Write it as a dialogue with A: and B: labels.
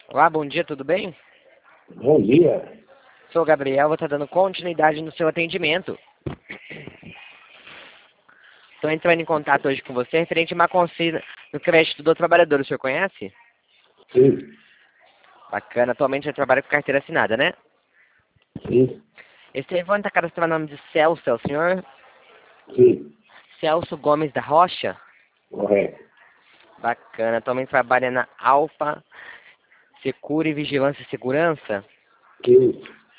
A: Olá, bom dia, tudo bem?
B: Bom dia.
A: Sou o Gabriel, vou estar dando continuidade no seu atendimento. Estou entrando em contato hoje com você referente a uma consulta no crédito do trabalhador. O senhor conhece?
B: Sim,
A: Bacana, atualmente eu trabalho com carteira assinada, né?
B: sim,
A: Esse telefone está cadastrado no nome de Celso, é o senhor
B: sim,
A: Celso Gomes da Rocha?
B: correto.
A: Bacana, atualmente trabalha na Alfa Secura e Vigilância e Segurança?
B: Sim,